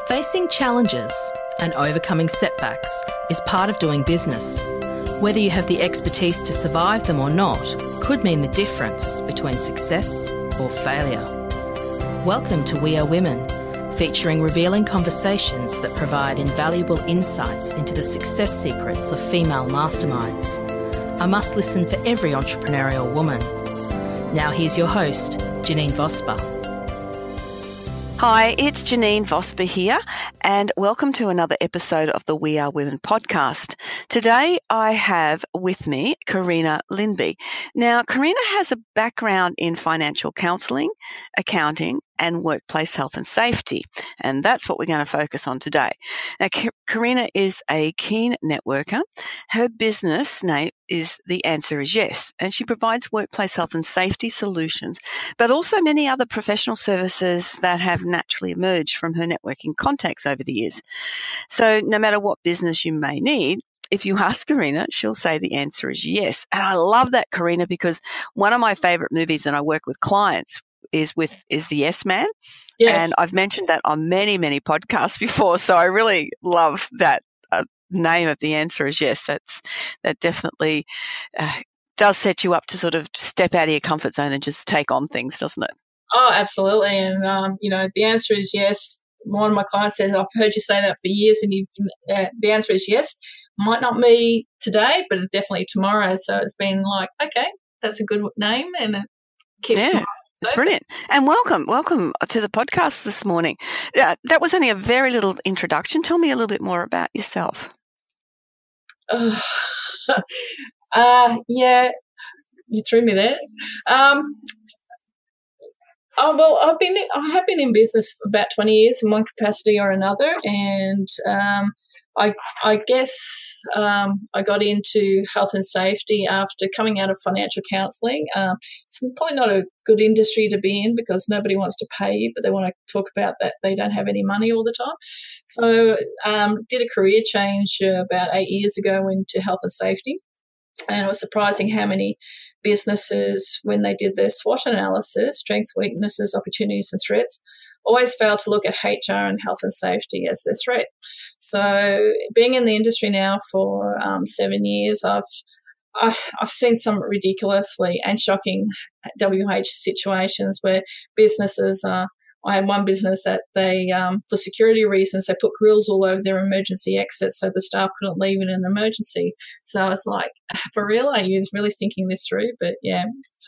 Facing challenges and overcoming setbacks is part of doing business. Whether you have the expertise to survive them or not could mean the difference between success or failure. Welcome to We Are Women, featuring revealing conversations that provide invaluable insights into the success secrets of female masterminds. A must-listen for every entrepreneurial woman. Now here's your host, Janine Vosper. Hi, it's Janine Vosper here, and welcome to another episode of the We Are Women podcast. Today, I have with me Karina Lindby. Now, Karina has a background in financial counselling, accounting, and workplace health and safety, and that's what we're going to focus on today. Now, Karina is a keen networker. Her business name is The Answer is Yes, and she provides workplace health and safety solutions, but also many other professional services that have naturally emerged from her networking contacts over the years. So no matter what business you may need, if you ask Karina, she'll say the answer is yes. And I love that, Karina, because one of my favorite movies, and I work with clients, is the Yes Man. Yes. And I've mentioned that on many, many podcasts before. So I really love that name of The Answer is Yes. That definitely does set you up to sort of step out of your comfort zone and just take on things, doesn't it? Oh, absolutely. And, the answer is yes. One of my clients said, I've heard you say that for years, and the answer is yes. Might not be today, but definitely tomorrow. So it's been like, okay, that's a good name, and it keeps smiling. It's brilliant. And welcome to the podcast this morning. That was only a very little introduction. Tell me a little bit more about yourself. Yeah, you threw me there. Well, I have been in business for about 20 years in one capacity or another, and I guess I got into health and safety after coming out of financial counselling. It's probably not a good industry to be in because nobody wants to pay you, but they want to talk about that they don't have any money all the time. So did a career change about 8 years ago into health and safety. And it was surprising how many businesses, when they did their SWOT analysis, strengths, weaknesses, opportunities and threats, always failed to look at HR and health and safety as their threat. So being in the industry now for 7 years, I've seen some ridiculously and shocking WH situations where businesses I had one business that they, for security reasons, they put grills all over their emergency exits so the staff couldn't leave in an emergency. So I was like, for real? Are you really thinking this through? But yeah,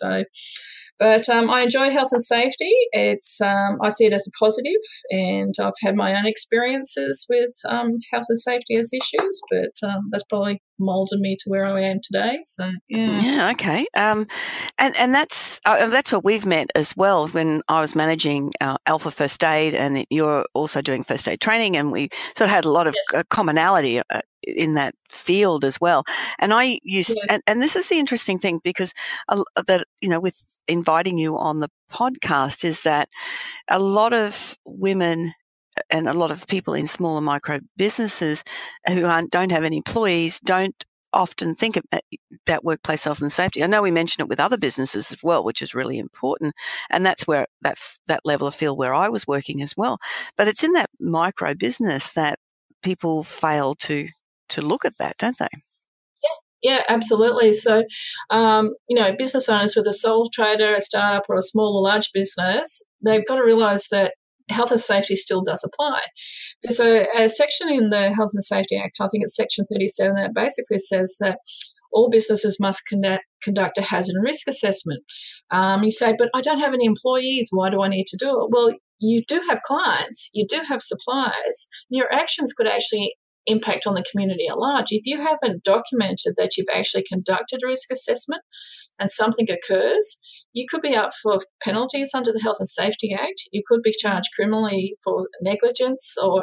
But I enjoy health and safety. It's I see it as a positive, and I've had my own experiences with health and safety as issues, but that's probably molded me to where I am today. So yeah. Yeah, okay. And that's what we've met as well when I was managing Alpha First Aid, and you're also doing first aid training, and we sort of had a lot of commonality in that field as well. And I used, and this is the interesting thing because with inviting you on the podcast is that a lot of women and a lot of people in smaller micro businesses who don't have any employees don't often think about workplace health and safety. I know we mention it with other businesses as well, which is really important. And that's where that level of field where I was working as well. But it's in that micro business that people fail to look at that, don't they? Yeah, absolutely. So, business owners with a sole trader, a startup or a small or large business, they've got to realise that health and safety still does apply. There's a section in the Health and Safety Act, I think it's Section 37, that basically says that all businesses must conduct a hazard and risk assessment. You say, but I don't have any employees. Why do I need to do it? Well, you do have clients. You do have suppliers. And your actions could actually impact on the community at large. If you haven't documented that you've actually conducted a risk assessment and something occurs, you could be up for penalties under the Health and Safety Act. You could be charged criminally for negligence or,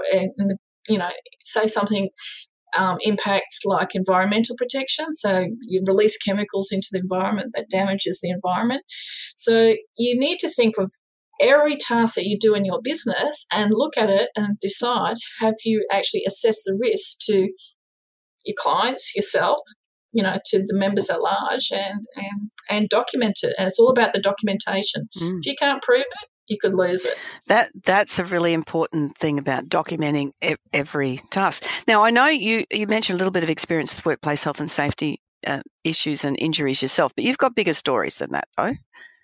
say something impacts like environmental protection. So you release chemicals into the environment that damages the environment. So you need to think of every task that you do in your business and look at it and decide, have you actually assessed the risk to your clients, yourself, to the members at large, and document it. And it's all about the documentation. If you can't prove it, you could lose it. That's a really important thing about documenting every task. Now, I know you mentioned a little bit of experience with workplace health and safety issues and injuries yourself, but you've got bigger stories than that, though.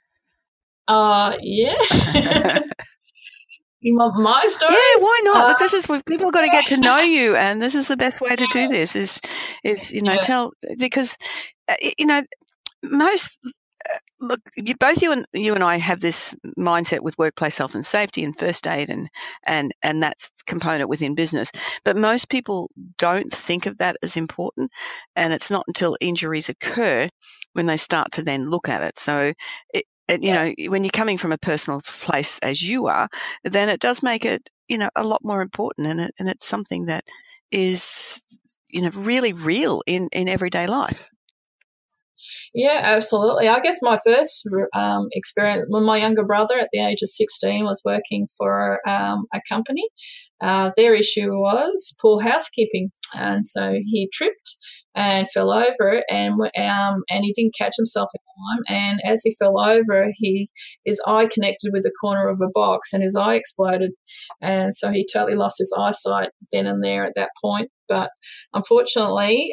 Yeah. You want my stories? Yeah, why not? Look, this is people have got to get to know you, and this is the best way to do this. Is tell, because most. Look, both you and I have this mindset with workplace health and safety and first aid and that's component within business. But most people don't think of that as important, and it's not until injuries occur when they start to then look at it. So, when you're coming from a personal place as you are, then it does make it a lot more important, and it's something that is really real in everyday life. Yeah, absolutely. I guess my first experience when my younger brother at the age of 16 was working for a company. Their issue was poor housekeeping, and so he tripped and fell over, and he didn't catch himself in time. And as he fell over, his eye connected with the corner of a box, and his eye exploded, and so he totally lost his eyesight then and there at that point. But unfortunately,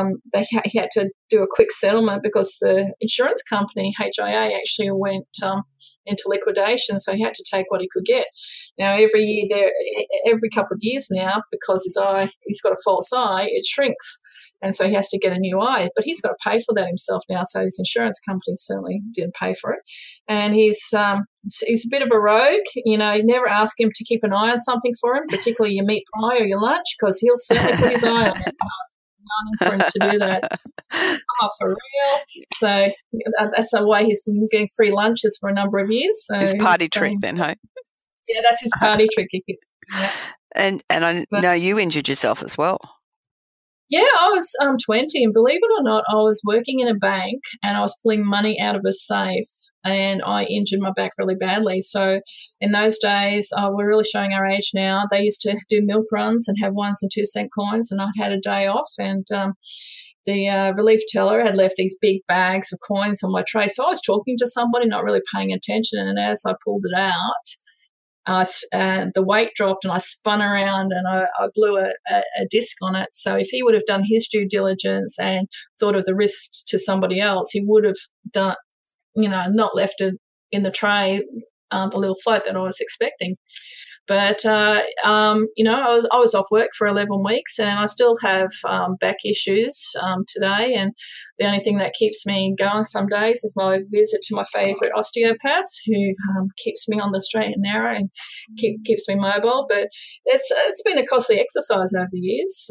he had to do a quick settlement because the insurance company, HIA, actually went into liquidation, so he had to take what he could get. Now, every couple of years now, because he's got a false eye, it shrinks. And so he has to get a new eye, but he's got to pay for that himself now. So his insurance company certainly didn't pay for it. And he's a bit of a rogue. Never ask him to keep an eye on something for him, particularly your meat pie or your lunch, because he'll certainly put his eye on it. For him to do that. Oh, for real. So that's the way he's been getting free lunches for a number of years. So his party trick then, hey? Yeah, that's his party trick. Yeah. And I know you injured yourself as well. Yeah, I was 20, and believe it or not, I was working in a bank and I was pulling money out of a safe, and I injured my back really badly. So in those days, we're really showing our age now. They used to do milk runs and have 1 and 2 cent coins, and I'd had a day off, and the relief teller had left these big bags of coins on my tray. So I was talking to somebody, not really paying attention, and as I pulled it out, the weight dropped and I spun around and I blew a disc on it. So if he would have done his due diligence and thought of the risks to somebody else, he would have done, not left it in the tray, the little float that I was expecting. But, I was off work for 11 weeks and I still have back issues today. And the only thing that keeps me going some days is my visit to my favourite osteopath, who keeps me on the straight and narrow and keeps me mobile. But it's been a costly exercise over the years.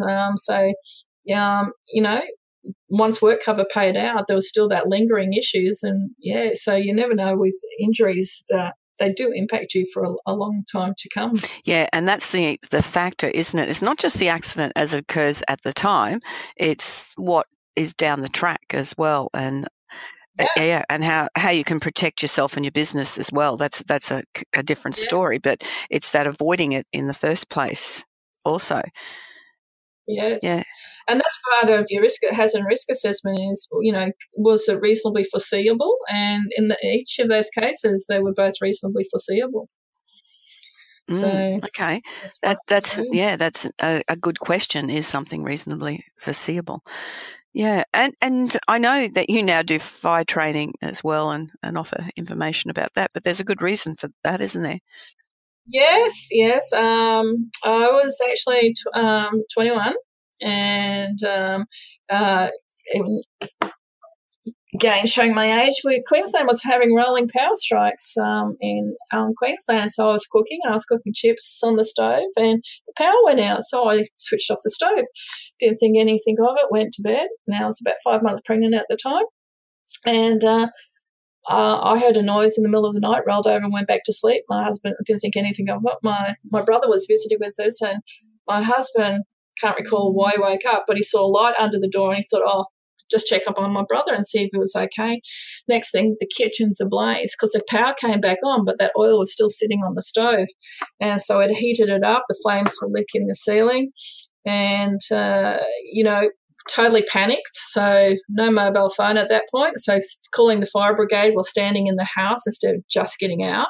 Once work cover paid out, there was still that lingering issues. And, so you never know with injuries that they do impact you for a long time to come. Yeah, and that's the factor, isn't it? It's not just the accident as it occurs at the time, it's what is down the track as well, and and how you can protect yourself and your business as well. That's a different story, but it's that avoiding it in the first place also. Yes. Yeah. And that's part of your hazard and risk assessment is, was it reasonably foreseeable? And in each of those cases, they were both reasonably foreseeable. So okay, that's a good question. Is something reasonably foreseeable? Yeah, and I know that you now do fire training as well and offer information about that, but there's a good reason for that, isn't there? Yes. I was actually 21, and again, showing my age, Queensland was having rolling power strikes in Queensland. So I was cooking chips on the stove, and the power went out. So I switched off the stove. Didn't think anything of it. Went to bed. Now I was about 5 months pregnant at the time, and I heard a noise in the middle of the night, rolled over and went back to sleep. My husband didn't think anything of it. My brother was visiting with us, and my husband can't recall why he woke up, but he saw a light under the door and he thought, just check up on my brother and see if it was okay. Next thing, the kitchen's ablaze because the power came back on, but that oil was still sitting on the stove. And so it heated it up. The flames were licking the ceiling. And, totally panicked. So no mobile phone at that point. So calling the fire brigade while standing in the house instead of just getting out.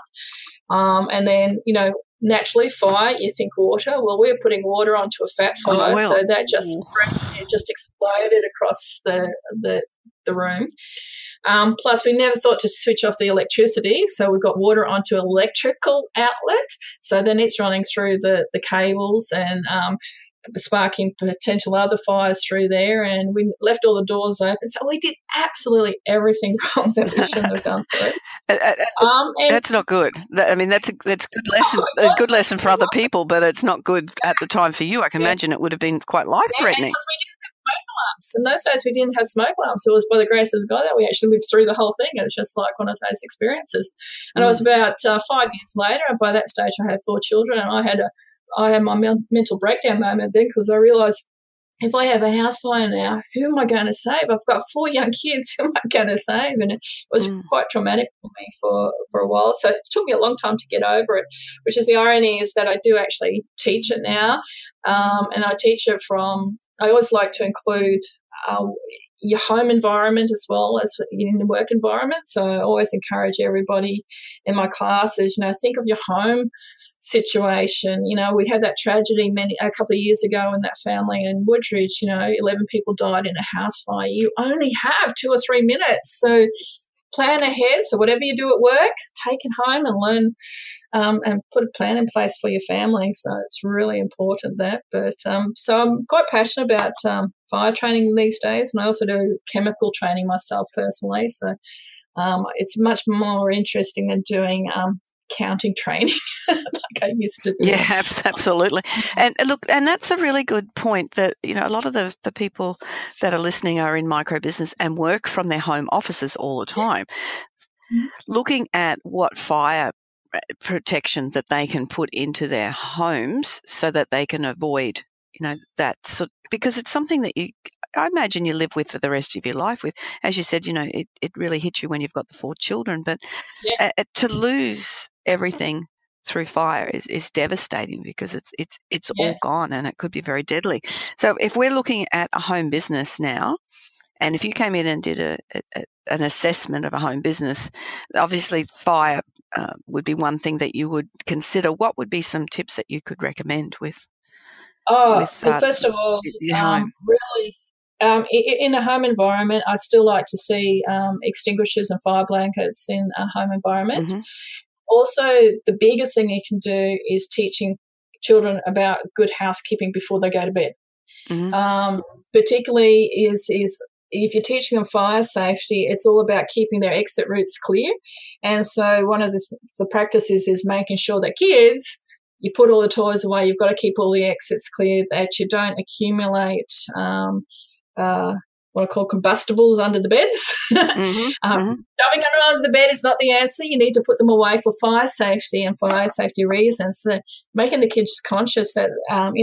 And then, naturally fire, you think water. Well, we were putting water onto a fat fire, so that just exploded across the room. Plus, we never thought to switch off the electricity, so we got water onto an electrical outlet. So then it's running through the cables and sparking potential other fires through there, and we left all the doors open. So we did absolutely everything wrong that we shouldn't have done through. That's not good. That's a good lesson. A good lesson for other people, but it's not good at the time for you. I can imagine it would have been quite life-threatening. Because we didn't have smoke alarms. In those days, we didn't have smoke alarms. It was by the grace of God that we actually lived through the whole thing. It was just like one of those experiences. And it was about 5 years later, and by that stage, I had 4 children, and I had my mental breakdown moment then, because I realised, if I have a house fire now, who am I going to save? I've got 4 young kids. Who am I going to save? And it was quite traumatic for me for a while. So it took me a long time to get over it, which is the irony is that I do actually teach it now. And I teach it I always like to include your home environment as well as in the work environment. So I always encourage everybody in my classes, think of your home situation. We had that tragedy a couple of years ago in that family in Woodridge. 11 people died in a house fire. You only have 2 or 3 minutes, so plan ahead. So whatever you do at work, take it home and learn and put a plan in place for your family. So it's really important that. But so I'm quite passionate about fire training these days, and I also do chemical training myself personally. So it's much more interesting than doing counting training like I used to do. Yeah, absolutely. And look, and that's a really good point that, a lot of the people that are listening are in micro business and work from their home offices all the time. Mm-hmm. Looking at what fire protection that they can put into their homes so that they can avoid, that sort, because it's something that I imagine you live with for the rest of your life with. As you said, it really hits you when you've got the 4 children, but to lose everything through fire is devastating, because it's all gone, and it could be very deadly. So if we're looking at a home business now, and if you came in and did an assessment of a home business, obviously fire would be one thing that you would consider. What would be some tips that you could recommend with? First of all, really. In a home environment, I'd still like to see extinguishers and fire blankets in a home environment. Mm-hmm. Also, the biggest thing you can do is teaching children about good housekeeping before they go to bed. Mm-hmm. Particularly is if you're teaching them fire safety, it's all about keeping their exit routes clear. And so one of the practices is making sure that kids, you put all the toys away, you've got to keep all the exits clear, that you don't accumulate what I call combustibles under the beds. Shoving them under the bed is not the answer. You need to put them away for fire safety and fire safety reasons. So making the kids conscious that,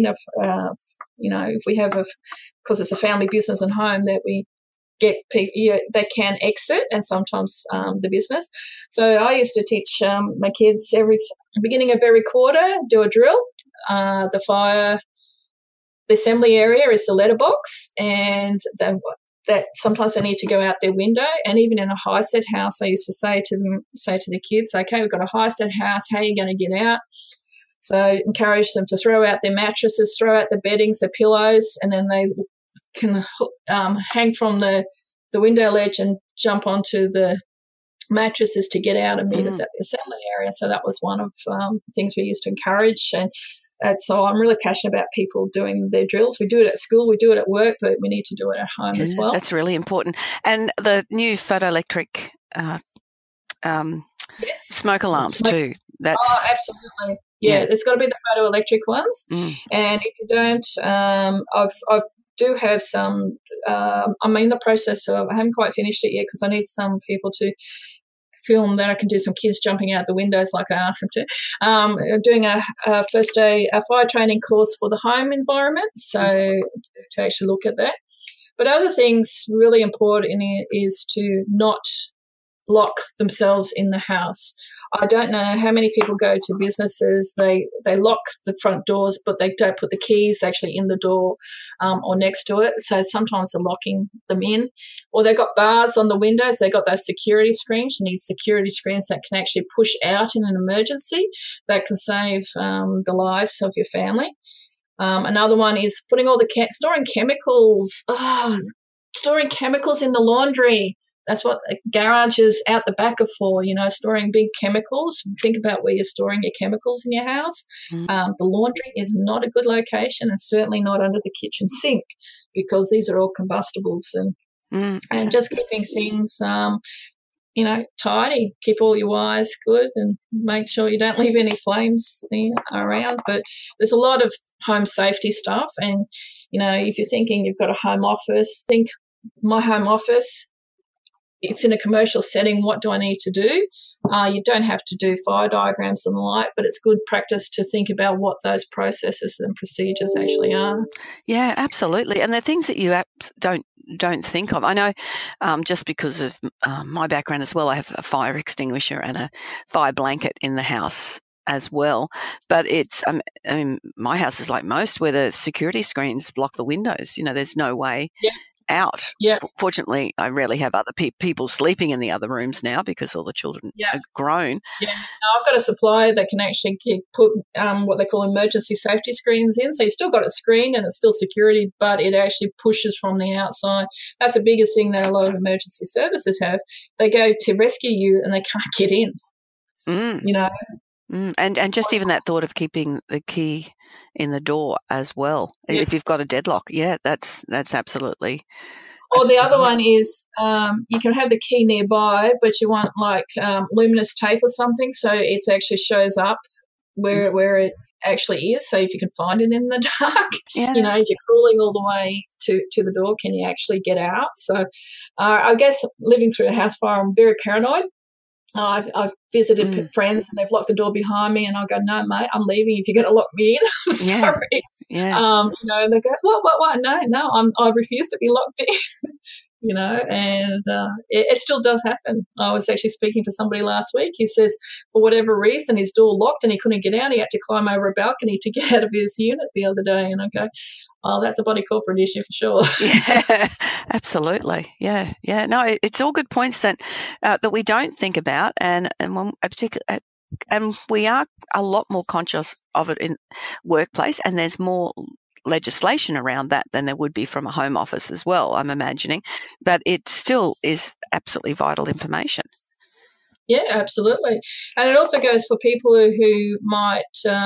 if we have because it's a family business and home, that we get people, they can exit, and sometimes the business. So I used to teach my kids beginning of every quarter, do a drill. The assembly area is the letterbox, and that sometimes they need to go out their window. And even in a high-set house, I used to say to the kids, okay, we've got a high-set house, how are you going to get out? So encourage them to throw out their mattresses, throw out the beddings, the pillows, and then they can hang from the window ledge and jump onto the mattresses to get out and meet us at the assembly area. So that was one of the things we used to encourage. And so I'm really passionate about people doing their drills. We do it at school, we do it at work, but we need to do it at home as well. That's really important. And the new photoelectric smoke alarms too. Absolutely. Yeah, it's got to be the photoelectric ones. And if you don't, I do have some. I'm in the process of. I haven't quite finished it yet because I need some people to film that I can do some kids jumping out the windows like I asked them to. Doing a first day fire training course for the home environment, so to actually look at that. But other things really important is to not lock themselves in the house. I don't know how many people go to businesses, they lock the front doors, but they don't put the keys actually in the door or next to it. So sometimes they're locking them in. Or they've got bars on the windows. They've got those security screens. You need security screens that can actually push out in an emergency that can save the lives of your family. Another one is putting all the storing chemicals. Storing chemicals in the laundry. That's what garages out the back are for, storing big chemicals. Think about where you're storing your chemicals in your house. The laundry is not a good location, and certainly not under the kitchen sink, because these are all combustibles. And just keeping things, tidy. Keep all your wires good and make sure you don't leave any flames around. But there's a lot of home safety stuff. And, if you're thinking you've got a home office, think my home office, it's in a commercial setting. What do I need to do? You don't have to do fire diagrams and the like, but it's good practice to think about what those processes and procedures actually are. Yeah, absolutely. And they're things that you don't think of. I know just because of my background as well, I have a fire extinguisher and a fire blanket in the house as well. But it's, my house is like most, where the security screens block the windows. There's no way out. Yeah. Fortunately, I rarely have other people sleeping in the other rooms now, because all the children are grown. Yeah. I've got a supplier that can actually put what they call emergency safety screens in. So you've still got a screen and it's still security, but it actually pushes from the outside. That's the biggest thing that a lot of emergency services have. They go to rescue you and they can't get in. And just even that thought of keeping the key in the door as well, if you've got a deadlock, that's absolutely. Or the other one is you can have the key nearby, but you want luminous tape or something, so it actually shows up where it actually is. So if you can find it in the dark, if you're crawling all the way to the door, can you actually get out? So I guess living through a house fire, I'm very paranoid. I've visited friends and they've locked the door behind me, and I go, "No, mate, I'm leaving if you're going to lock me in." I'm sorry. Yeah. And they go, "What? No, I refuse to be locked in." And it still does happen. I was actually speaking to somebody last week who says, for whatever reason, his door locked and he couldn't get out. He had to climb over a balcony to get out of his unit the other day. And I go, "Oh, that's a body corporate issue for sure." Yeah, absolutely. Yeah. No, it's all good points that we don't think about, and when particularly. And we are a lot more conscious of it in workplace, and there's more legislation around that than there would be from a home office as well, I'm imagining. But it still is absolutely vital information. Yeah, absolutely. And it also goes for people who might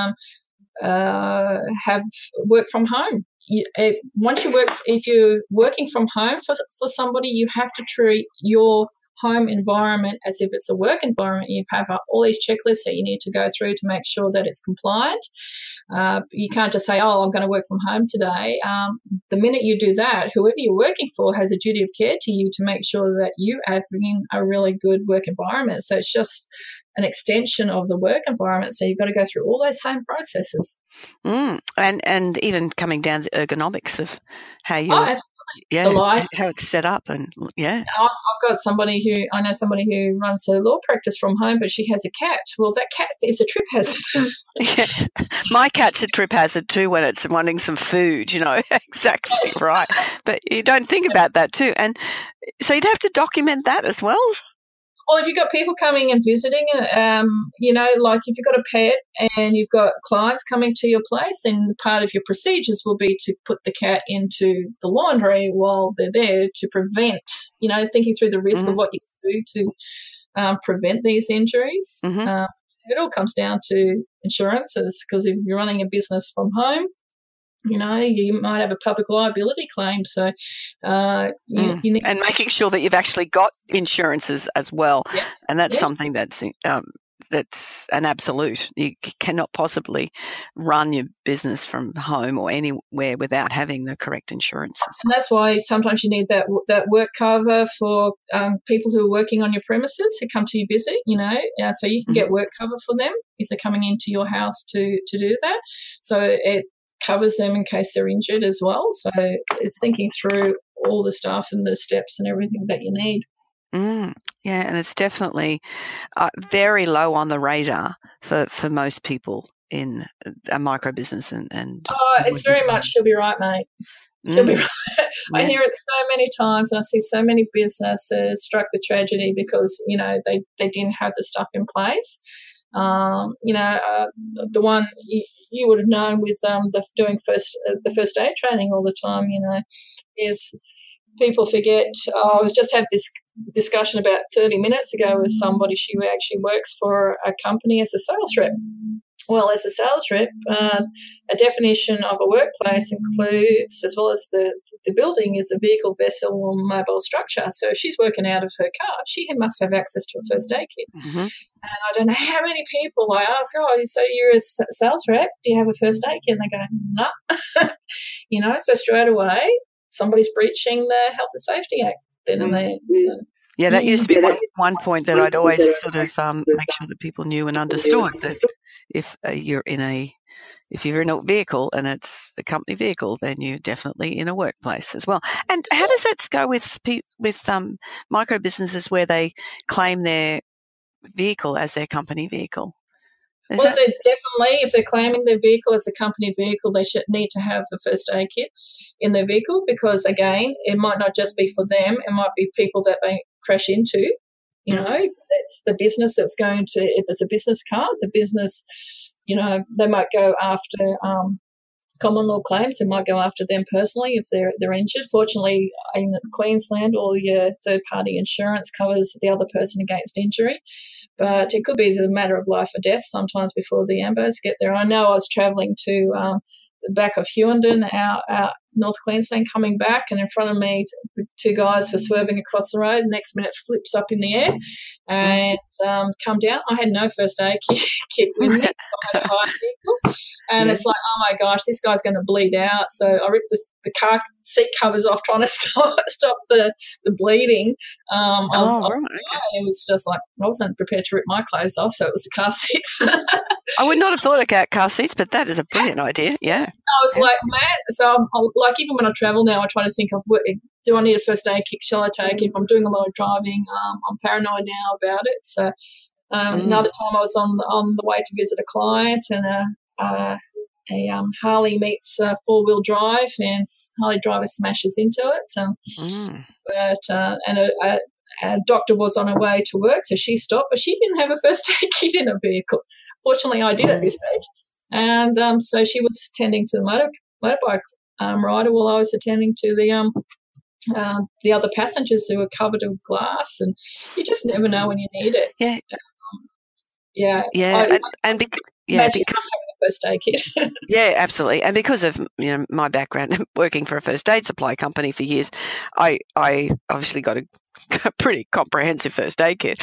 have work from home. If you're working from home for somebody, you have to treat your home environment as if it's a work environment. You have all these checklists that you need to go through to make sure that it's compliant. You can't just say, "Oh, I'm going to work from home today." The minute you do that, whoever you're working for has a duty of care to you to make sure that you are in a really good work environment. So it's just an extension of the work environment. So you've got to go through all those same processes. And even coming down to ergonomics of how you the light, how it's set up, and I've got somebody who runs a law practice from home, but she has a cat. Well, that cat is a trip hazard. My cat's a trip hazard too when it's wanting some food. Exactly right. But you don't think about that too, and so you'd have to document that as well. Well, if you've got people coming and visiting, like if you've got a pet and you've got clients coming to your place, then part of your procedures will be to put the cat into the laundry while they're there to prevent, thinking through the risk of what you can do to prevent these injuries. It all comes down to insurances, because if you're running a business from home, you might have a public liability claim. So you need, and making sure that you've actually got insurances as well. Yeah. And that's something that's an absolute. You cannot possibly run your business from home or anywhere without having the correct insurances. And that's why sometimes you need that work cover for people who are working on your premises who come to you visit, so you can get work cover for them if they're coming into your house to do that. So it covers them in case they're injured as well. So it's thinking through all the stuff and the steps and everything that you need. Yeah, and it's definitely very low on the radar for most people in a micro business and it's very much, she'll be right, mate. She'll be right. I hear it so many times, and I see so many businesses struck with tragedy because, they didn't have the stuff in place. The one you would have known with doing the first aid training all the time, is people forget. I was just had this discussion about 30 minutes ago with somebody. She actually works for a company as a sales rep. Well, as a sales rep, a definition of a workplace includes, as well as the building, is a vehicle, vessel, or mobile structure. So if she's working out of her car, she must have access to a first aid kit. Mm-hmm. And I don't know how many people I ask, so you're a sales rep, do you have a first aid kit? And they go, no. So straight away, somebody's breaching the Health and Safety Act then and there. So. Yeah, that used to be one point that I'd always sort of make sure that people knew and understood that if you're in a vehicle and it's a company vehicle, then you're definitely in a workplace as well. And how does that go with micro businesses where they claim their vehicle as their company vehicle? Definitely, if they're claiming their vehicle as a company vehicle, they should need to have a first aid kit in their vehicle because, again, it might not just be for them. It might be people that they crash into. It's the business that's going to, if it's a business car, the business, they might go after common law claims. They might go after them personally if they're injured. Fortunately, in Queensland, all your third-party insurance covers the other person against injury. But it could be the matter of life or death sometimes before the ambos get there. I know I was travelling to the back of Hughenden out North Queensland coming back, and in front of me, two guys were swerving across the road. Next minute, flips up in the air and come down. I had no first aid kit with me. I had a hire vehicle. And it's like, oh, my gosh, this guy's going to bleed out. So I ripped the car seat covers off trying to stop the bleeding. Right. It was just like I wasn't prepared to rip my clothes off, so it was the car seats. I would not have thought about car seats, but that is a brilliant idea, yeah. I was like, man, so I'm like, even when I travel now, I try to think of, do I need a first aid kit? Shall I take it? If I'm doing a lot of driving, I'm paranoid now about it. So another time I was on the way to visit a client, and a Harley meets four-wheel drive, and Harley driver smashes into it. But a doctor was on her way to work, so she stopped, but she didn't have a first aid kit in her vehicle. Fortunately, I did at this stage. And so she was tending to the motorbike rider while I was attending to the other passengers who were covered with glass, and you just never know when you need it. Because first aid kit. Yeah, absolutely. And because of my background working for a first aid supply company for years, I obviously got a pretty comprehensive first aid kit,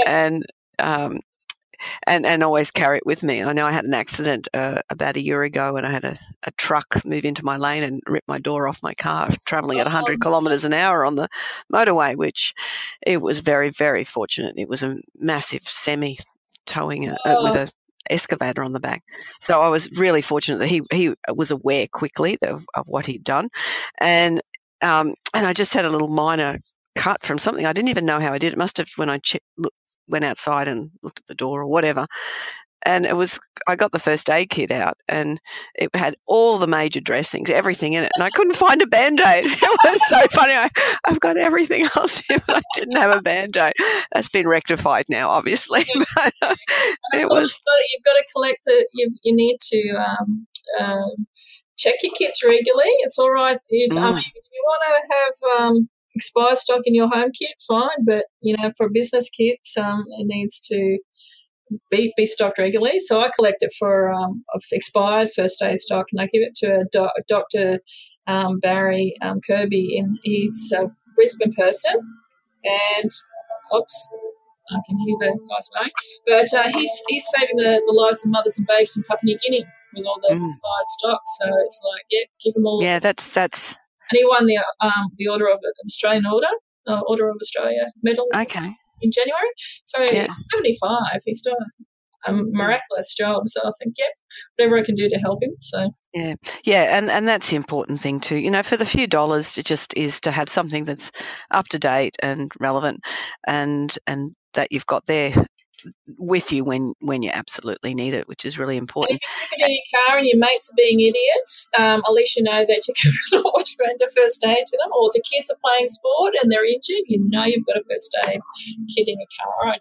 and always carry it with me. I know I had an accident about a year ago when I had a truck move into my lane and rip my door off my car, traveling at 100 kilometres an hour on the motorway, which it was very, very fortunate. It was a massive semi towing with a excavator on the back. So I was really fortunate that he was aware quickly of what he'd done. And I just had a little minor cut from something. I didn't even know how I did. It must have when I went outside and looked at the door or whatever. And I got the first aid kit out, and it had all the major dressings, everything in it, and I couldn't find a Band-Aid. It was so funny. I've got everything else here, but I didn't have a Band-Aid. That's been rectified now, obviously. But, you've got to collect you need to check your kits regularly. It's all right if you want to have expired stock in your home kit, fine, but for a business kit, it needs to be stocked regularly. So I collect it for expired first aid stock, and I give it to Dr. Barry Kirby. He's a Brisbane person, and I can hear the guys going, but he's saving the lives of mothers and babies in Papua New Guinea with all the expired stock. So it's like, give them all. Yeah, that's. And he won the Order of Australian Order of Australia medal. Okay. In January. So he's 75. He's still a miraculous job. So I think, whatever I can do to help him. So and that's the important thing too. You know, for the few dollars, it just is to have something that's up to date and relevant, and that you've got there with you when you absolutely need it, which is really important. If you're in your car and your mates are being idiots, at least you know that you can always render first aid to them. Or the kids are playing sport and they're injured, you know you've got a first aid kit in your car.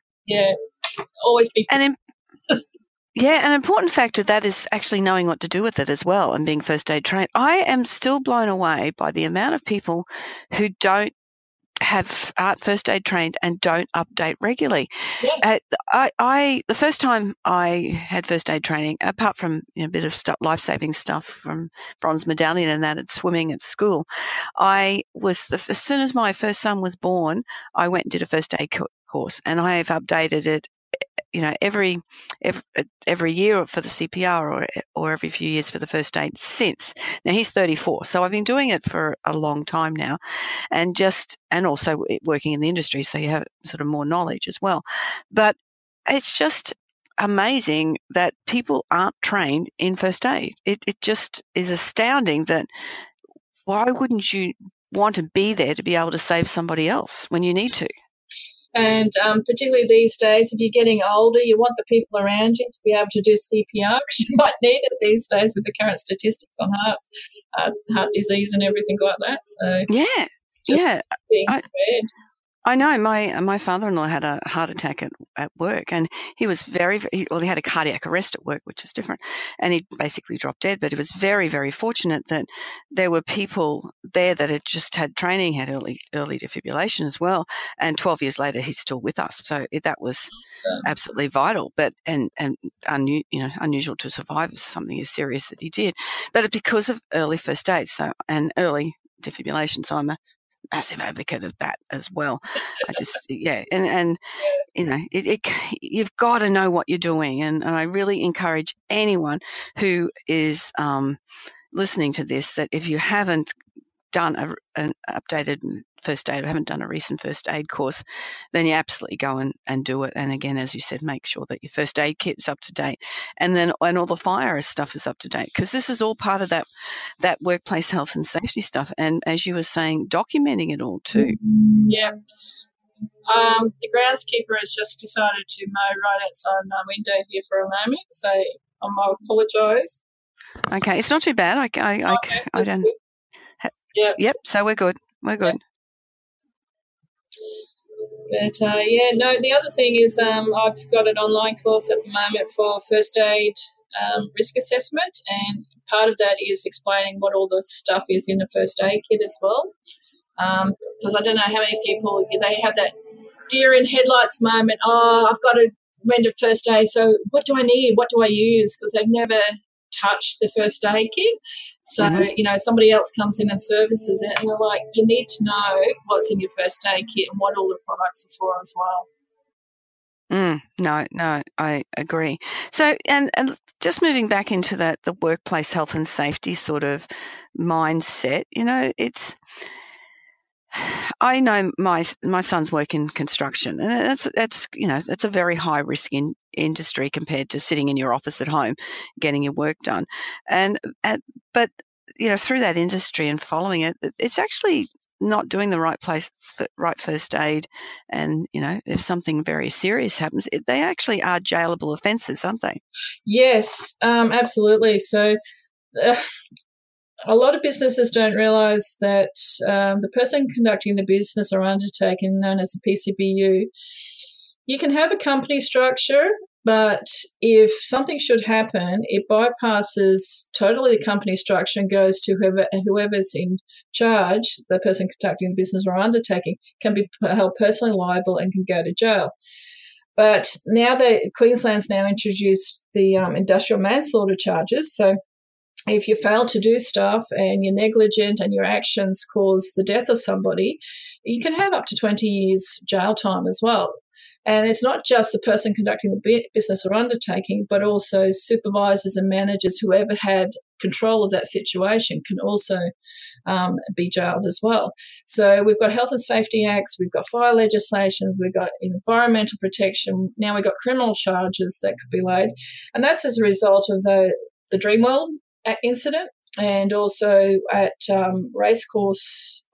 Always be. And an important factor of that is actually knowing what to do with it as well and being first aid trained. I am still blown away by the amount of people who don't have first aid trained and don't update regularly. Yeah. The first time I had first aid training, apart from a bit of life-saving stuff from bronze medallion and that at swimming at school, I was as soon as my first son was born, I went and did a first aid course, and I have updated it, every year for the CPR or every few years for the first aid since. Now he's 34, so I've been doing it for a long time now, and also working in the industry, so you have sort of more knowledge as well. But it's just amazing that people aren't trained in first aid. It just is astounding that why wouldn't you want to be there to be able to save somebody else when you need to? And particularly these days, if you're getting older, you want the people around you to be able to do CPR because you might need it these days with the current statistics on heart disease and everything like that. So being prepared. I know my father-in-law had a heart attack at work, and he was he had a cardiac arrest at work, which is different, and he basically dropped dead. But he was very, very fortunate that there were people there that had just had training, had early defibrillation as well, and 12 years later he's still with us. So that was absolutely vital, but and unusual to survive is something as serious that he did. But it's because of early first aid, and early defibrillation. So I'm a massive advocate of that as well. You've got to know what you're doing, and I really encourage anyone who is listening to this that if you haven't done an updated first aid or haven't done a recent first aid course, then you absolutely go and do it. And again, as you said, make sure that your first aid kit's up to date, and all the fire stuff is up to date, because this is all part of that workplace health and safety stuff. And as you were saying, documenting it all too. Yeah. The groundskeeper has just decided to mow right outside my window here for a moment, so I apologise. Okay, it's not too bad. I don't. Yep. So we're good. We're good. But the other thing is I've got an online course at the moment for first aid risk assessment, and part of that is explaining what all the stuff is in the first aid kit as well. Because I don't know how many people, they have that deer in headlights moment. Oh, I've got to render first aid, so what do I need? What do I use? Because they've never touched the first aid kit. So, somebody else comes in and services it, and they're like, you need to know what's in your first aid kit and what all the products are for as well. No, I agree. So, and just moving back into the workplace health and safety sort of mindset, I know my son's work in construction, and that's a very high risk industry compared to sitting in your office at home getting your work done. But through that industry and following it, it's actually not doing the right first aid. And if something very serious happens, they actually are jailable offences, aren't they? Yes, absolutely. So. A lot of businesses don't realise that the person conducting the business or undertaking, known as a PCBU, you can have a company structure, but if something should happen, it bypasses totally the company structure and goes to whoever's in charge, the person conducting the business or undertaking, can be held personally liable and can go to jail. But now that Queensland's now introduced the industrial manslaughter charges, so if you fail to do stuff and you're negligent and your actions cause the death of somebody, you can have up to 20 years jail time as well. And it's not just the person conducting the business or undertaking, but also supervisors and managers, whoever had control of that situation can also be jailed as well. So we've got Health and Safety Acts, we've got fire legislation, we've got environmental protection, now we've got criminal charges that could be laid. And that's as a result of the Dreamworld incident, and also at Racecourse,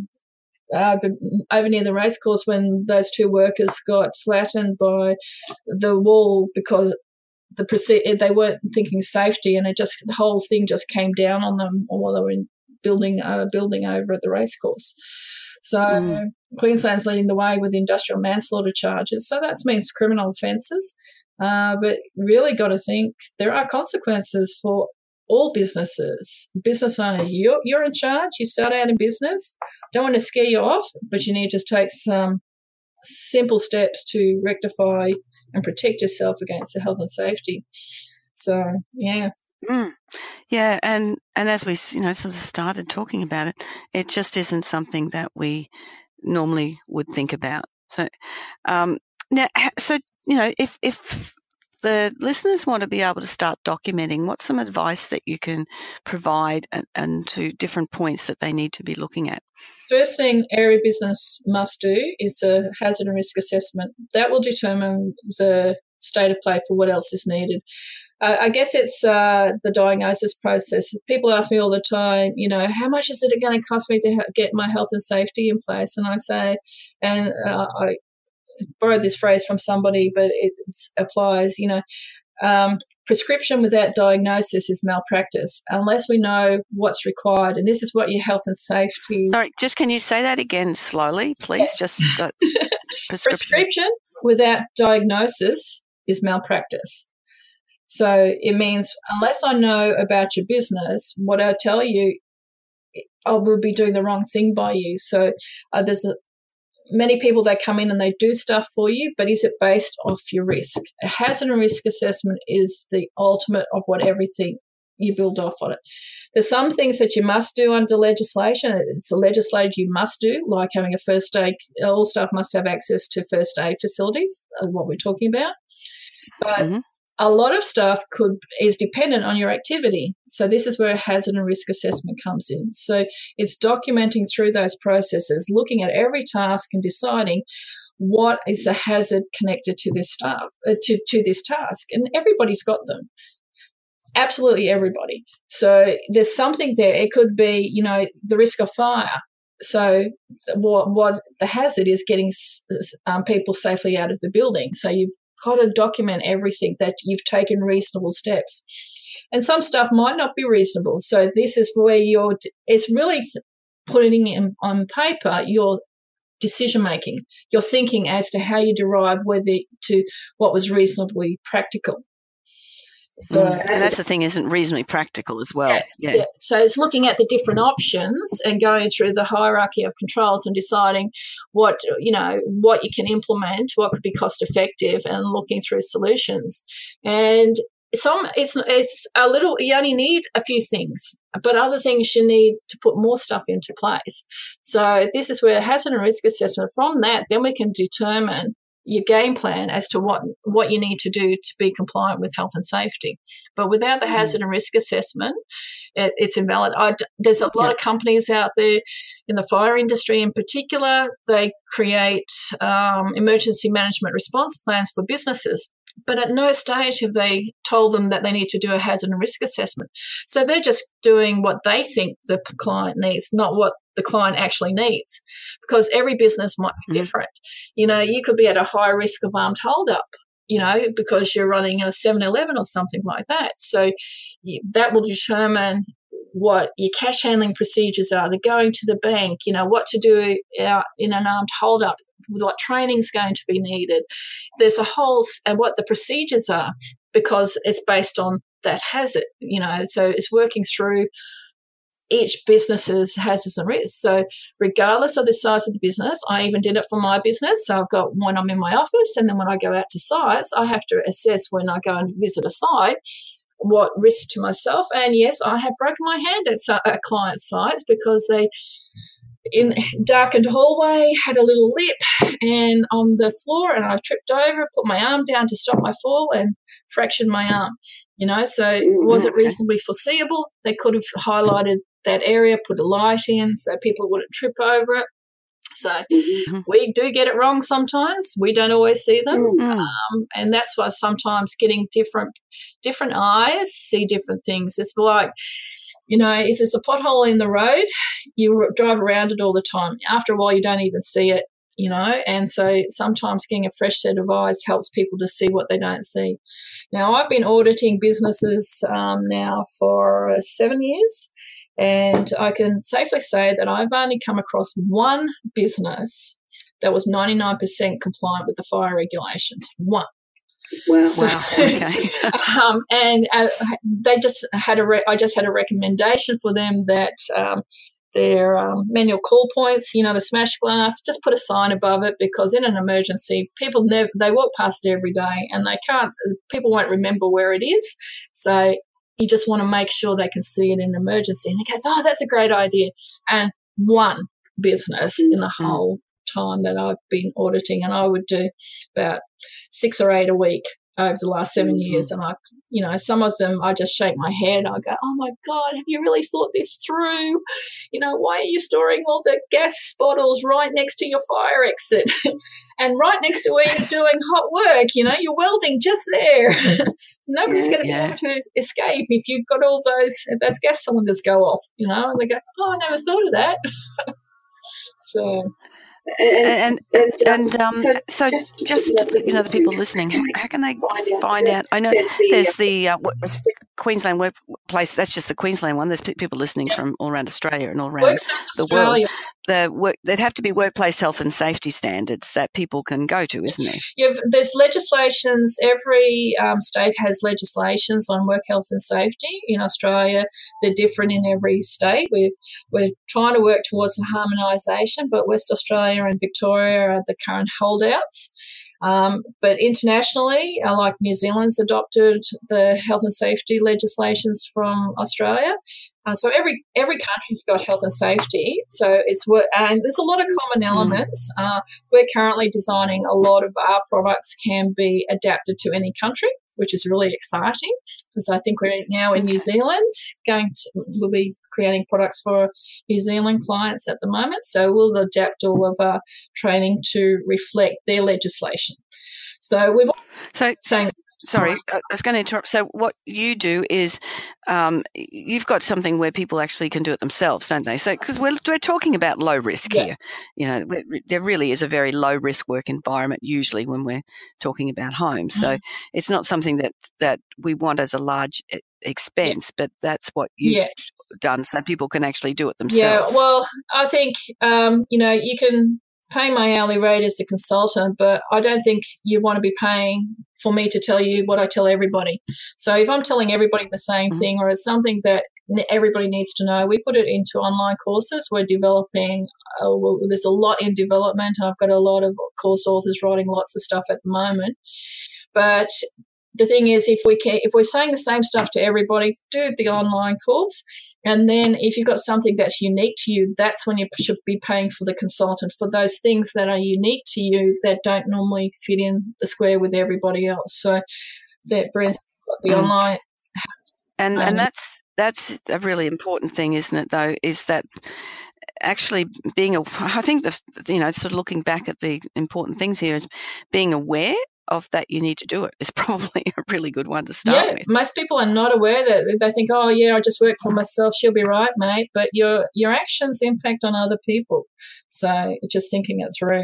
over near the racecourse, when those two workers got flattened by the wall because they weren't thinking safety, and the whole thing just came down on them while they were building over at the racecourse. So Queensland's leading the way with industrial manslaughter charges. So that means criminal offences. But really got to think there are consequences for all businesses. Business owner, you're in charge. You start out in business. Don't want to scare you off, but you need to take some simple steps to rectify and protect yourself against the health and safety. So, yeah. Yeah, and as we sort of started talking about it, it just isn't something that we normally would think about. So, if the listeners want to be able to start documenting, what's some advice that you can provide and to different points that they need to be looking at? First thing area business must do is a hazard and risk assessment. That will determine the state of play for what else is needed. I guess it's the diagnosis process. People ask me all the time, how much is it going to cost me to get my health and safety in place? And I say, and I borrowed this phrase from somebody, but it applies, prescription without diagnosis is malpractice, unless we know what's required. And this is what your health and safety... Sorry, just can you say that again slowly, please? Yeah. Just prescription without diagnosis is malpractice. So it means unless I know about your business, what I tell you, I will be doing the wrong thing by you. So there's many people that come in and they do stuff for you, but is it based off your risk? A hazard and risk assessment is the ultimate of what everything you build off on it. There's some things that you must do under legislation. It's a legislation you must do, like having a first aid. All staff must have access to first aid facilities, what we're talking about. But a lot of stuff is dependent on your activity. So this is where a hazard and risk assessment comes in. So it's documenting through those processes, looking at every task and deciding what is the hazard connected to this to this task. And everybody's got them. Absolutely everybody. So there's something there. It could be, the risk of fire. So what the hazard is getting people safely out of the building. So you've got to document everything that you've taken reasonable steps. And some stuff might not be reasonable. So this is where it's really putting on paper your decision-making, your thinking as to how you derive what was reasonably practical. So, and that's the thing, isn't reasonably practical as well. Yeah. So it's looking at the different options and going through the hierarchy of controls and deciding what you can implement, what could be cost effective, and looking through solutions. And it's a little, you only need a few things, but other things you need to put more stuff into place. So this is where hazard and risk assessment, from that, then we can determine your game plan as to what you need to do to be compliant with health and safety. But without the hazard and risk assessment, it's invalid. There's a lot of companies out there in the fire industry in particular, they create emergency management response plans for businesses. But at no stage have they told them that they need to do a hazard and risk assessment. So they're just doing what they think the client needs, not what the client actually needs, because every business might be different. You could be at a high risk of armed holdup, because you're running a 7-Eleven or something like that. So that will determine what your cash handling procedures are, the going to the bank, what to do in an armed holdup, what training is going to be needed. There's and what the procedures are, because it's based on that hazard, so it's working through each business's hazards and risks. So regardless of the size of the business, I even did it for my business. So I've got when I'm in my office, and then when I go out to sites, I have to assess when I go and visit a site what risk to myself. And yes, I have broken my hand at client sites because in darkened hallway, had a little lip and on the floor, and I tripped over, put my arm down to stop my fall and fractured my arm, so was it reasonably foreseeable? They could have highlighted that area, put a light in so people wouldn't trip over it. So we do get it wrong sometimes. We don't always see them. And that's why sometimes getting different eyes see different things. It's like, if there's a pothole in the road, you drive around it all the time. After a while, you don't even see it, and so sometimes getting a fresh set of eyes helps people to see what they don't see. Now, I've been auditing businesses now for 7 years, and I can safely say that I've only come across one business that was 99% compliant with the fire regulations. One. Wow. Okay. And they just had I just had a recommendation for them that their manual call points, the smash glass, just put a sign above it, because in an emergency, people they walk past it every day and people won't remember where it is. So you just want to make sure they can see it in an emergency. And he goes, oh, that's a great idea. And one business in the whole time that I've been auditing, and I would do about 6 or 8 a week over the last 7 years. And some of them I just shake my head. I go, oh my God, have you really thought this through? Why are you storing all the gas bottles right next to your fire exit and right next to where you're doing hot work? You're welding just there. Nobody's going to be able to escape if you've got all those gas cylinders go off, and they go, oh, I never thought of that. So so just the people listening, how can they find out? I know there's the Queensland Workplace. That's just the Queensland one. There's people listening from all around Australia and all around the world. There'd have to be workplace health and safety standards that people can go to, isn't there? Yeah, there's legislations. Every state has legislations on work health and safety. In Australia, they're different in every state. We're trying to work towards a harmonisation, but West Australia and Victoria are the current holdouts. But internationally, like New Zealand's adopted the health and safety legislations from Australia. So every country's got health and safety. So and there's a lot of common elements. We're currently designing a lot of our products can be adapted to any country, which is really exciting, because I think we're now in New Zealand we'll be creating products for New Zealand clients at the moment. So we'll adapt all of our training to reflect their legislation. So we've Sorry, I was going to interrupt. So what you do is you've got something where people actually can do it themselves, don't they? So because we're talking about low risk here. There really is a very low risk work environment usually when we're talking about homes. So it's not something that we want as a large expense, but that's what you've done, so people can actually do it themselves. Yeah, well, I think you can pay my hourly rate as a consultant, but I don't think you want to be paying for me to tell you what I tell everybody. So if I'm telling everybody the same thing, or it's something that everybody needs to know, we put it into online courses. We're developing, there's a lot in development. I've got a lot of course authors writing lots of stuff at the moment. But the thing is, if we're saying the same stuff to everybody, do the online course. And then if you've got something that's unique to you, that's when you should be paying for the consultant for those things that are unique to you that don't normally fit in the square with everybody else. So that, for instance, the online. And that's a really important thing, isn't it, though, is that actually I think sort of looking back at the important things here is being aware of that you need to do it is probably a really good one to start with. Most people are not aware that they think, oh, yeah, I just work for myself, she'll be right, mate. But your actions impact on other people. So just thinking it through.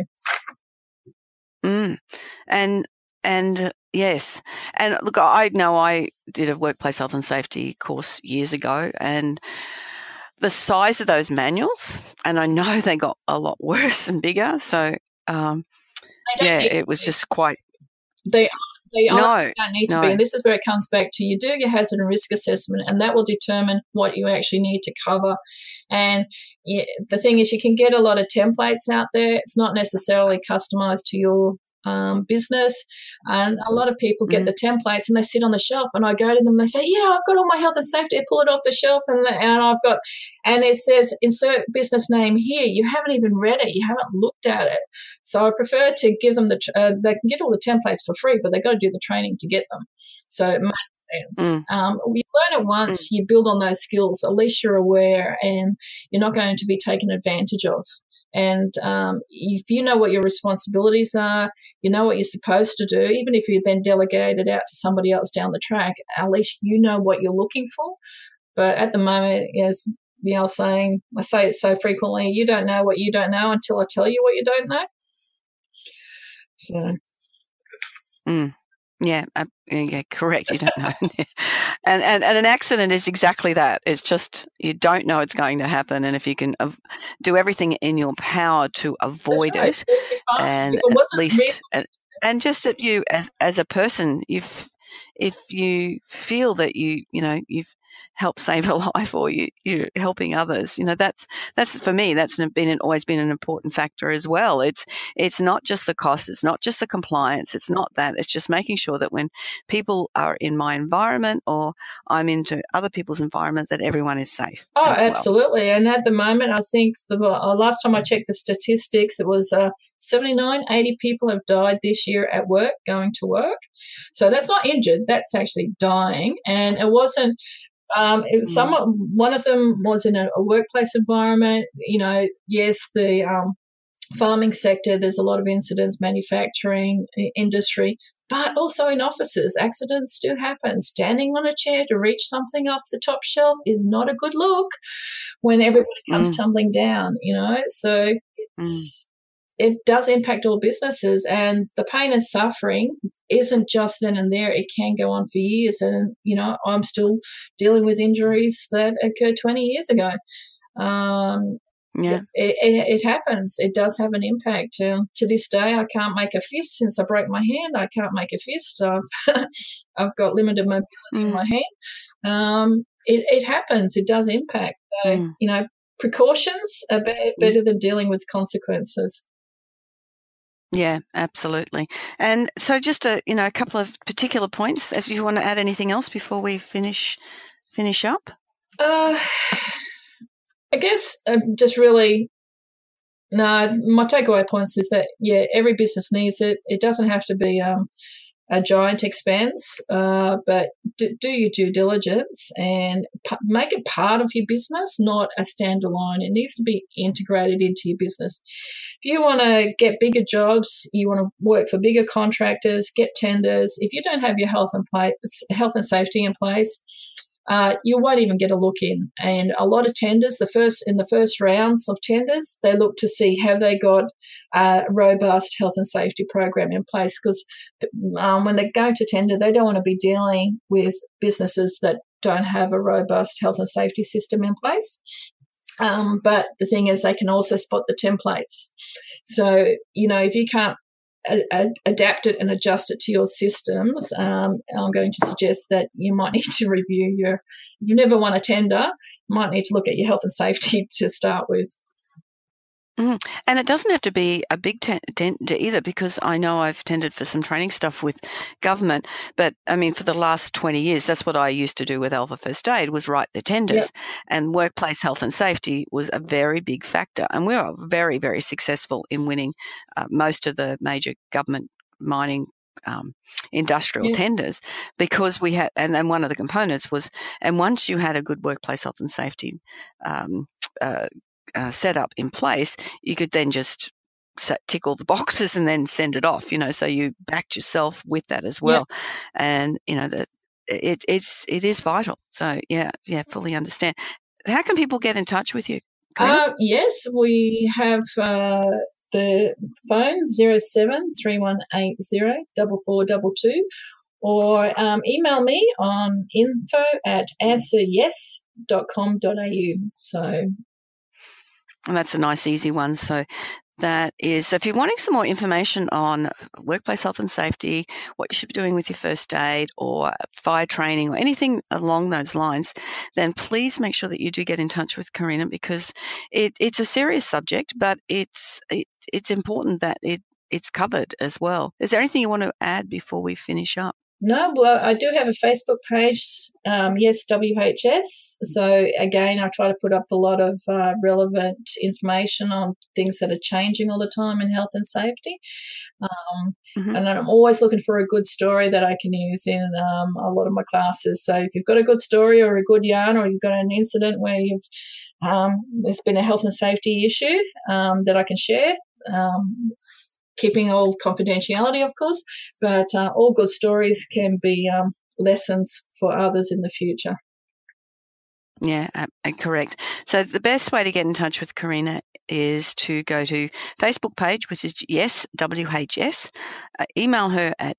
And yes. And look, I know I did a workplace health and safety course years ago, and the size of those manuals, and I know they got a lot worse and bigger. So, it was just quite. They don't need to be. And this is where it comes back to, you do your hazard and risk assessment, and that will determine what you actually need to cover. And the thing is, you can get a lot of templates out there. It's not necessarily customized to your business. And a lot of people get the templates and they sit on the shelf, and I go to them and they say, yeah, I've got all my health and safety. I pull it off the shelf and it says insert business name here. You haven't even read it. You haven't looked at it. So I prefer to give them they can get all the templates for free, but they've got to do the training to get them. So it makes sense. You learn it once, you build on those skills. At least you're aware and you're not going to be taken advantage of. And if you know what your responsibilities are, you know what you're supposed to do, even if you then delegate it out to somebody else down the track, at least you know what you're looking for. But at the moment, as the old saying, I say it so frequently, you don't know what you don't know until I tell you what you don't know. So. Yeah, correct. You don't know. and an accident is exactly that. It's just you don't know it's going to happen. And if you can do everything in your power to avoid it, and at least, and just that you as a person, if you feel that you've helped save a life or you're helping others, that's for me, that's always been an important factor as well. It's not just the cost, it's not just the compliance, it's not that, it's just making sure that when people are in my environment or I'm into other people's environment, that everyone is safe. Oh, absolutely. And at the moment, I think the last time I checked the statistics, it was 80 people have died this year at work, going to work. So that's not injured, that's actually dying. And it wasn't one of them was in a workplace environment. Yes, the farming sector, there's a lot of incidents, manufacturing industry, but also in offices, accidents do happen. Standing on a chair to reach something off the top shelf is not a good look when everybody comes tumbling down, So it does impact all businesses, and the pain and suffering isn't just then and there. It can go on for years. And, I'm still dealing with injuries that occurred 20 years ago. It happens. It does have an impact. To this day, I can't make a fist since I broke my hand. I can't make a fist. I've got limited mobility in my hand. It happens. It does impact. So, precautions are better than dealing with consequences. Yeah, absolutely. And so just a couple of particular points, if you want to add anything else before we finish up. I guess just really, my takeaway points is that, every business needs it. It doesn't have to be a giant expense, but do your due diligence and make it part of your business, not a standalone. It needs to be integrated into your business. If you want to get bigger jobs, you want to work for bigger contractors, get tenders. If you don't have your health and safety in place, you won't even get a look in. And a lot of tenders, in the first rounds of tenders, they look to see have they got a robust health and safety program in place, because when they're going to tender, they don't want to be dealing with businesses that don't have a robust health and safety system in place. But the thing is, they can also spot the templates. So, if you can't adapt it and adjust it to your systems, I'm going to suggest that you might need to review if you've never won a tender, you might need to look at your health and safety to start with. And it doesn't have to be a big tender either, because I know I've tendered for some training stuff with government, but I mean, for the last 20 years, that's what I used to do with Alpha First Aid, was write the tenders. And workplace health and safety was a very big factor. And we were very, very successful in winning most of the major government mining industrial tenders, because we had, and then one of the components was, and once you had a good workplace health and safety set up in place, you could then just tick all the boxes and then send it off, so you backed yourself with that as well. And, that it is vital. So, fully understand. How can people get in touch with you? Yes, we have the phone 0731804422, or email me on info@answeryes.com.au. So, and that's a nice, easy one. So that is, so if you're wanting some more information on workplace health and safety, what you should be doing with your first aid or fire training or anything along those lines, then please make sure that you do get in touch with Karina, because it's a serious subject, but it's important that it's covered as well. Is there anything you want to add before we finish up? No, well, I do have a Facebook page, Yes WHS. So again, I try to put up a lot of relevant information on things that are changing all the time in health and safety. And I'm always looking for a good story that I can use in a lot of my classes. So if you've got a good story or a good yarn, or you've got an incident where there's been a health and safety issue that I can share, keeping all confidentiality, of course, but all good stories can be lessons for others in the future. Yeah, correct. So the best way to get in touch with Karina is to go to Facebook page, which is Yes WHS. Email her at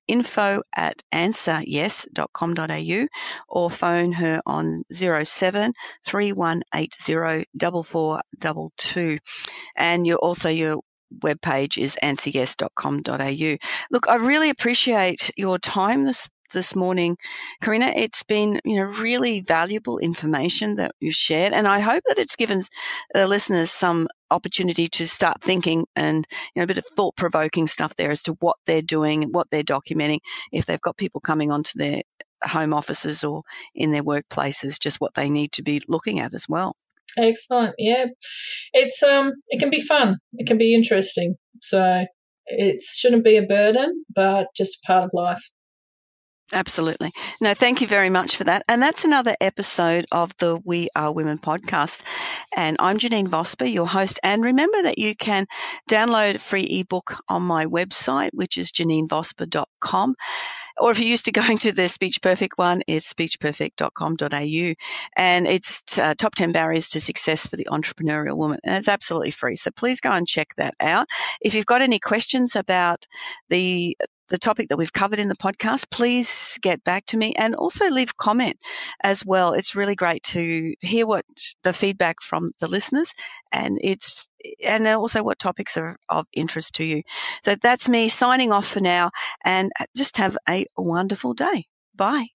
info@answeryes.com.au or phone her on 07 3180 4422. And your webpage is answeryes.com.au. Look, I really appreciate your time this morning, Karina. It's been, really valuable information that you've shared, and I hope that it's given the listeners some opportunity to start thinking and, a bit of thought-provoking stuff there as to what they're doing and what they're documenting if they've got people coming onto their home offices or in their workplaces, just what they need to be looking at as well. Excellent. Yeah. It's it can be fun. It can be interesting. So it shouldn't be a burden, but just a part of life. Absolutely. No, thank you very much for that. And that's another episode of the We Are Women podcast. And I'm Janine Vosper, your host. And remember that you can download a free ebook on my website, which is janinevosper.com. Or if you're used to going to the Speech Perfect one, it's speechperfect.com.au. And it's top 10 barriers to success for the entrepreneurial woman. And it's absolutely free. So please go and check that out. If you've got any questions about the topic that we've covered in the podcast, please get back to me and also leave a comment as well. It's really great to hear what the feedback from the listeners and also what topics are of interest to you. So that's me signing off for now, and just have a wonderful day. Bye.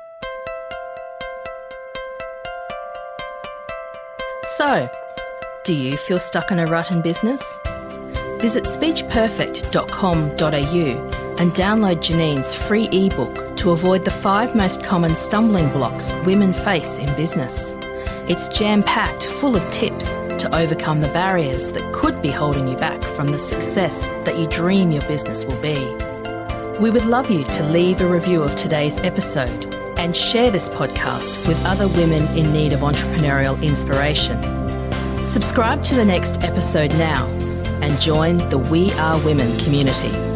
So, do you feel stuck in a rut in business? Visit speechperfect.com.au and download Janine's free ebook to avoid the 5 most common stumbling blocks women face in business. It's jam-packed full of tips to overcome the barriers that could be holding you back from the success that you dream your business will be. We would love you to leave a review of today's episode and share this podcast with other women in need of entrepreneurial inspiration. Subscribe to the next episode now and join the We Are Women community.